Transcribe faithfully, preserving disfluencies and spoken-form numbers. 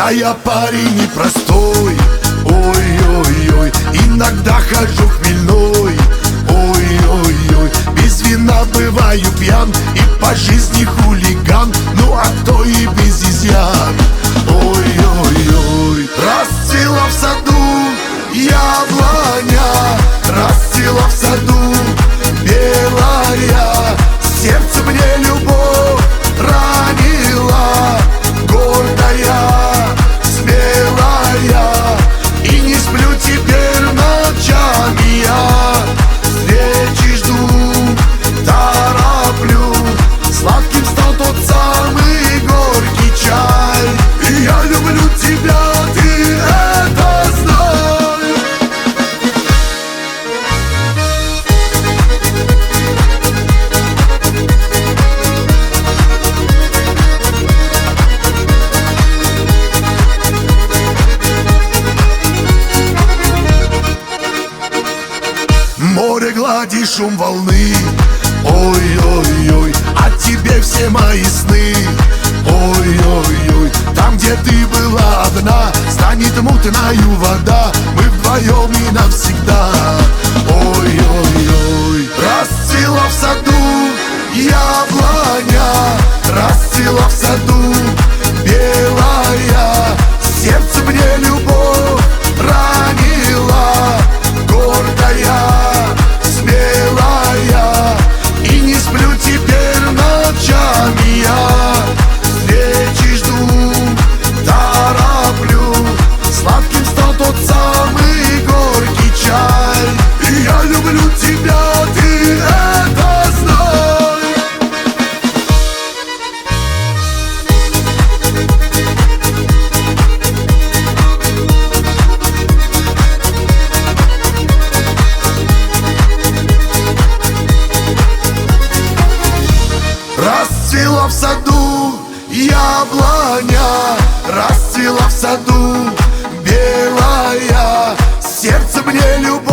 Да я парень непростой, ой-ой-ой, иногда хожу хмельной, ой-ой-ой, без вина бываю пьян и по жизни хулиган, ну а то и без изъян, ой-ой-ой. Расцвела в саду яблоня, расцвела в саду белая, сердце мне любовь ранила, гордая, смелая, и не сплю теперь ночами я, встречи жду, тороплю, сладким стал тот самый горький чай, и я люблю тебя, ты это знай. Море, глади, шум волны, ой-ой-ой, о тебе все мои сны, ой-ой-ой. Там, где ты была одна, станет мутною вода, мы вдвоем и навсегда, ой-ой-ой. Расцвела в саду яблоня, расцвела в саду белая, сердце мне любовь ранила, гордая, смелая, и не сплю теперь ночами я, встречи жду, тороплю, сладким стал тот самый горький чай, и я люблю тебя, ты это знай. Расцвела в саду яблоня, расцвела в саду белая, сердце мне любовь